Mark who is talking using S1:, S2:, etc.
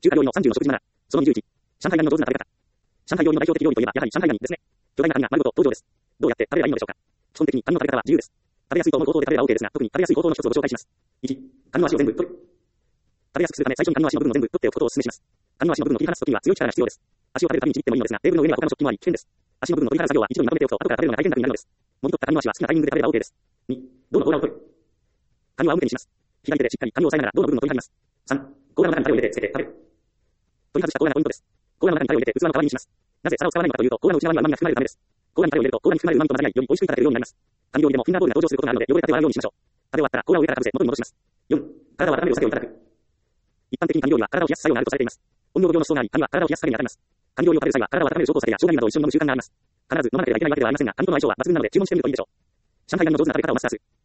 S1: 中華料理の30の食事なら、その21、上海ガニの上手な食べ方。上海料理の代表的料理といえば、やはり上海ガニですね。巨大なカニが丸ごと登場です。どうやって食べればいいのでしょうか。基本的にカニの食べ方は自由です。食べやすいと思う口頭で食べれば OK ですが、特に食べやすい口頭の一つをご紹介します。1、カニの足を全部取る。食べやすくするため、最初にカニの足の部分を全部取っておくことをお勧めします。カニの足の部分を切り離すときには強い力が必要です。足を食べるためにちぎってもいいのですが、テーブルの上には他の食器もあり危険です。足の部分の取り払う作業は一度にまとめておくと、後から食べるのが大変楽になるのです。もぎ取ったカニの足は好きなタイミングで食べれば OK です。2、胴の甲羅を取る。カニは仰向けにします。左手でしっかりカニを押さえながら胴の部分を取り張ります。3、甲羅の中にタレを入れてつけて食べる。取り外した甲羅がポイントです。甲羅の中にタレを入れて器の代わりにします。なぜ皿を使わないのかというと、甲羅の内側には旨味が含まれるためです。甲羅にタレを入れると、甲羅に含まれる旨味と混ざり合い、より美味しくいただけるようになります。カニ料理でもフィンガーボールが登場することがあるので、汚れた手を洗うようにしましょう。食べ終わったら甲羅を上からかぶせ、元に戻します。4、体を温めるお酒をいただく。一般的にカニ料理は体を冷やす作用があるとされています。温度病の思想があり、カニは体を冷やす作業に当たります。カニ料理を食べる際は体を温める証拠お酒や生姜などを一緒に飲む習慣があります。必ず飲まなければいけないわけではありませんが、カニとの相性は抜群なので注文してみるといいでしょう。上海ガニの上手な食べ方をマスターする。